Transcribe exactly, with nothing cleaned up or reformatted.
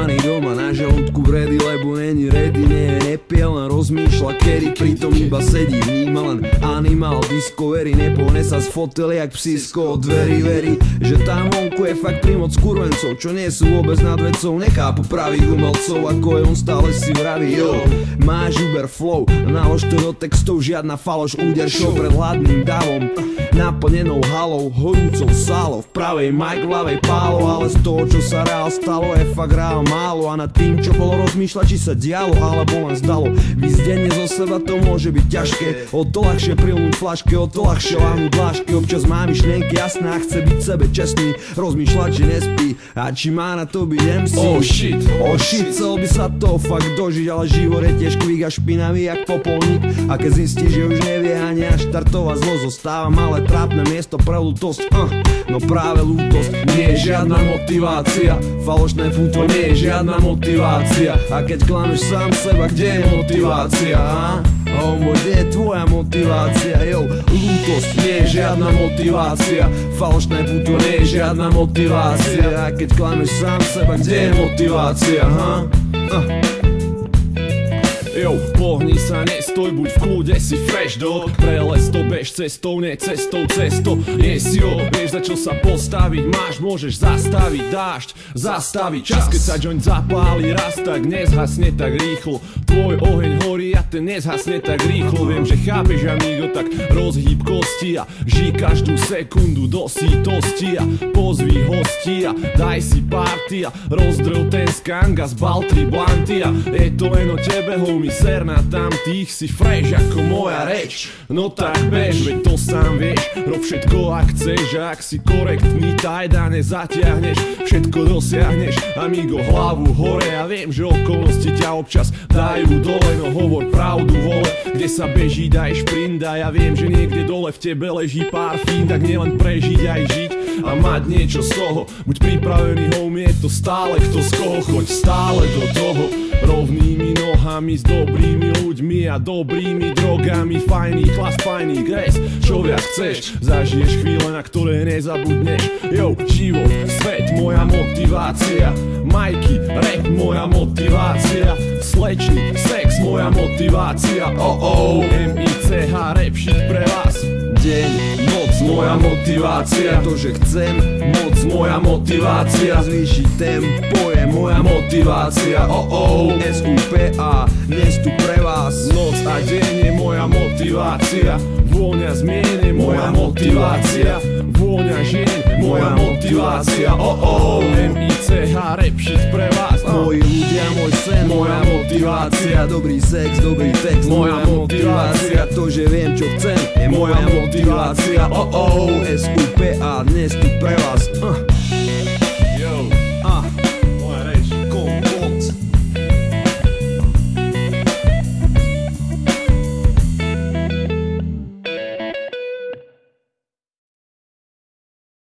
Naštvaný doma na žalúdku vredy, lebo není ready, nie je nepiel, len rozmýšľa kedy, pritom iba sedí, vníma len Animal Discovery, nepohne sa z fotely jak psísko od dverí, verí, že tam vonku je fakt primoc kurvencov, čo nie sú vôbec nad vecou, nechápu pravých umelcov, ako je on stále si vraví, jo, máš Uber flow, nalož to do textov, žiadna faloš, úder show pred hladným davom, naplnenou halou, horúcou sálou, v pravej Mike, v ľavej Pálo, ale z toho, čo sa reál stalo, je fakt reál málo a nad tým, čo bolo rozmýšľať, či sa dialo, alebo len zdalo. Vyzdenie zo seba to môže byť ťažké, o to ľahšie prilnúť flaške, o to ľahšie láhnuť dlášky, občas má myšlienky jasné a chce byť sebe čestný, rozmýšľať, či nespí a či má na to byť em cé. Oh shit, oh shit, chcel by sa to fakt dožiť, ale život je tiež kvík a špinavý jak popolník a keď zistí, že už nevie ani až štartovať, zlo zostáva malé trápne miesto pre ľútosť, uh, no práve ľútosť nie je žiadna motivácia, falošné futvo nie je žiadna motivácia a keď klameš sám seba, kde je motivácia, a? Homo, kde je tvoja motivácia, jo, ľútosť nie je žiadna motivácia, falošné futvo nie je žiadna motivácia a keď klameš sám seba, kde je motivácia, ha? Uh. Jo, pohni sa, nestoj, buď v kľude, si fresh dog. Prelez to, bež cestou, nie cestou, cesto. Nie si jo, vieš za čo sa postaviť máš, môžeš zastaviť dážď, zastaviť čas. Keď sa joint zapáli raz, tak nezhasne tak rýchlo. Tvoj oheň horí a ten nezhasne tak rýchlo. Viem, že chápeš, amigo, tak rozhýb kosti a žij každú sekundu do sítosti a pozví hosti a daj si party a rozdrel ten skang a zbal tri blanty a je to len o tebe, homie, ser na tamtých, si fresh ako moja reč. No tak bež, veď to sám vieš, rob všetko ak chceš a ak si korektný, tajda nezatiahneš, všetko dosiahneš, amigo, hlavu hore a viem, že okolnosti ťa občas dajú dole, no hovor pravdu, vole, kde sa beží, daj šprint a ja viem, že niekde dole v tebe leží pár fín, tak nielen prežiť aj žiť a mať niečo z toho, buď pripravený, homie, je to stále kto z koho, choď stále do toho, rovnými nohami s dobrými ľuďmi a dobrými drogami, fajný klas, fajný gres, čo viac chceš, zažiješ chvíle, na ktoré nezabudneš, jo, život, svet, moja motivácia, majky, rap, moja motivácia, slečny, sex, moja motivácia, oh oh, em í cé há, rap shit pre vás. Deň, noc, moja motivácia, to, že chcem, moc, moja motivácia, zvýšiť tempo je moja motivácia, oh oh, es ú pé á, dnes tu pre vás, noc a deň je moja motivácia, vôňa zmien je moja motivácia, vôňa žien, moja motivácia, oh oh, em í cé há, rap shit pre vás, moji ľudia, môj sen, moja motivácia, dobrý sex, dobrý text, moja motivácia, to, že viem, čo chcem, je moja motivácia, oh oh, es ú pé á, dnes tu pre vás, uh.